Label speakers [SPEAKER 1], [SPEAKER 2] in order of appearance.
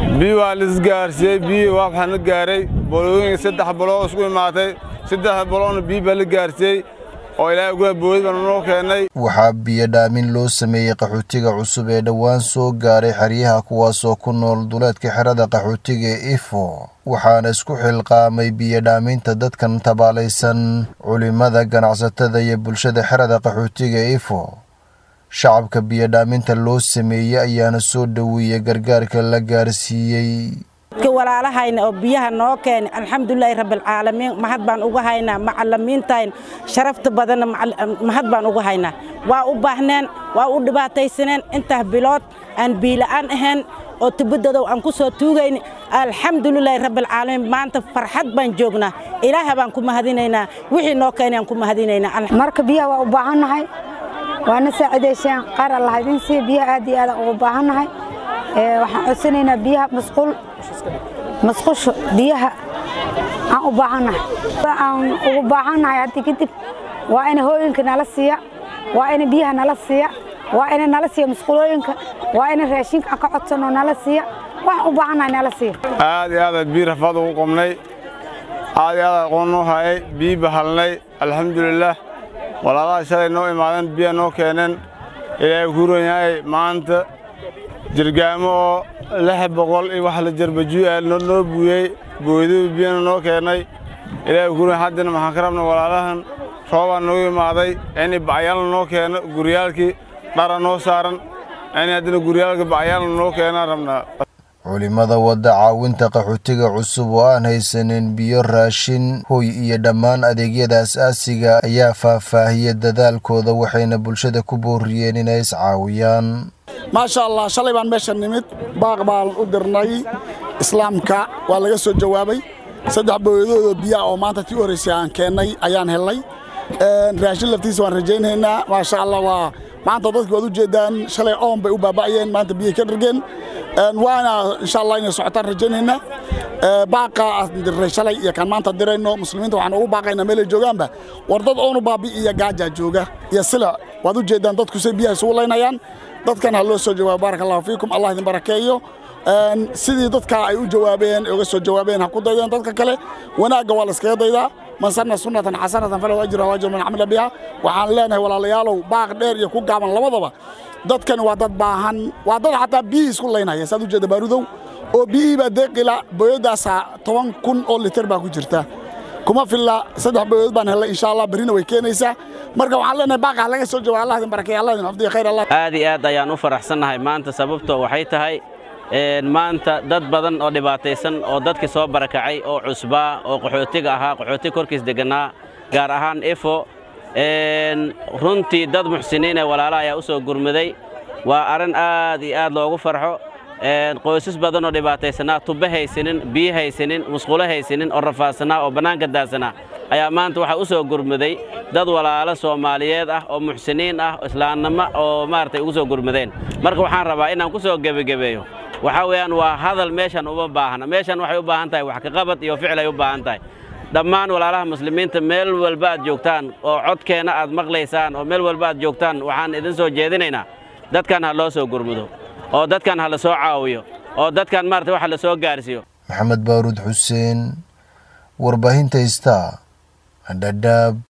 [SPEAKER 1] بيوا لسجارسي بيوا وحنا جاري بولوين سدح بلو اسكو ماتay سدح بلون بيبا لجارسي oo ilaahay ugu bood baan noo keenay
[SPEAKER 2] waxa biyo dhaamin loo sameeyay qaxootiga cusub ee dhawaan soo gaaray xariyaha kuwaas oo ku nool duleedka xirada qaxootiga Ifo waxaana isku xilqaamay biyo dhaaminta dadkan tabaalaysan culimada ganacsatada iyo bulshada xirada qaxootiga Ifo shacabka biyo dhaaminta loo sameeyay ayaana soo dhaweeyay gargaarka la gaarsiiyay
[SPEAKER 3] walaalahayna oo biyaha noo keen alxamdulillaah rabbil caalamiin mahad baan ugu haynaa macallimiintaan sharafta badan mahad baan ugu haynaa waa u baahneen waa u dhibaataysaneen inta bilood aan biilaan ahayn oo tibadooda aan ku soo tuugayn alxamdulillaah rabbil caalamiin maanta farxad baan joognaa ilaahay baan ku mahadinaynaa wixii noo keenay aan ku mahadinaynaa
[SPEAKER 4] marka biyaha waa u baahanahay waana saacideysaan qaar Allah idin si biyaha aad iyo aad ugu baahanahay waxaan codsanaynaa biyaha مسخوش بيها أو بعنا أو بعنا هذي كتب وأنا هو يمكن على السيا وأنا بيها على السيا وأنا على السيا مسخولين وأنا راشين أقعدنا على السيا وأو بعنا على السيا
[SPEAKER 1] هذا بير فاضو قمني هذا قنو هاي بي بحلني الحمد لله ولا شيء نوع معنا بيا نوع كأنن إلى غورن هاي ما أنت جرجامو لحب بقول إيه واحد جربجوا نو بويدو بينا نو كأني إلى غورن حدنا ما حكرمنا ولا لهن صوبا نوي ماضي يعني بعيال نو كأن غوريال كي ترى نو سارن يعني هذين غوريال كي بعيال نو كأن رمنا
[SPEAKER 2] culimada wada caawinta qaxootiga cusub oo aan haysanin biyo raashin hoy iyo dhammaan adeegyada aasaasiga ayaa faahfaahiyay dadaalkooda waxayna bulshada ku booriyeen inay is caawiyaan
[SPEAKER 5] ما شاء الله شلي بان meeshan nimid baaqbal u dirnay islaamka waa laga soo jawaabay saddex booyadooda biyo oo maanta tii horeysay aan keenay ayaan helnay raashin laftiisa waan rajaynaynaa ma sha Allah waa maanta dadku wada u jeedaan shalay oon bay u baabaayeen maanta biyo ka dhigeen waana insha Allah inay socotaan rajaynaynaa baaqa dirnay shalay iyo kan maanta dirayno muslimiinta waxaan ugu baaqaynaa meel ay joogaanba wardad oonu baabi iyo gaaja jooga iyo sila wada u jeedaan dadku say biyaha soo leynayaan dadkan haloo soo jawaab barakallahu fiikum Allah idin barakeeyo sidii dadka ay u jawaabeen uga soo jawaabeen ha ku daydaan dadka kale wanaaga waa la iskaga daydaa man sanna sunnatan hasanatan falahu ajru wa ajru man amila biha waxaan leenahay walaalayaalow baaq dheer iyo ku gaaban labadaba dadkan waa dad baahan waa dad xataa biyo isku leynaya saad u jeeda baarudow oo biyiba deeqila booyadaasa 10,000 oo litir baa ku jirta kuma filla saddex booyad baan helay insha Allah barina way keenaysaa marka waxaan leenahay baaqa laga soo jawaab Allah idin barakeeyo Allah idin afdiyo khayr Allah
[SPEAKER 6] aad iyo aad ayaan u faraxsanahay maanta sababtoo waxay tahay maanta dad badan oo dhibaataysan oo dadkii soo barakacay oo cusba oo qaxootiga ahaa qaxooti korkiis deganaa gaar ahaan Ifo runtii dad muxsiniin ee walaalaha ayaa u soo gurmaday waa arin aad iyo aad loogu farxo qoysas badan oo dhibaataysanaa tuba haysanin biyo haysanin musqulo haysanin oo rafaasana oo banaanka daasana ayaa maanta waxa u soo gurmaday dad walaalo Soomaaliyeed ah oo muxsiniin ah islaamnimo oo maartay ugu soo gurmadeen marka waxaan rabaa inaan ku soo gabagabeeyo waxa weeyaan waa hadal meeshan uma baahna meeshan waxay u baahan tahay wax ka qabad iyo ficil ay u baahan tahay dhammaan walaalaha muslimiinta meel walba aad joogtaan oo codkeena aad maqlaysaan oo meel walba aad joogtaan waxaan idin soo jeedinaynaa dadkan ha loo soo gurmado oo dadkan ha la soo caawiyo oo dadkan maartay waxa la soo gaarsiyo
[SPEAKER 2] Maxamed Baaruud Xuseen warbaahinta Star Dadaab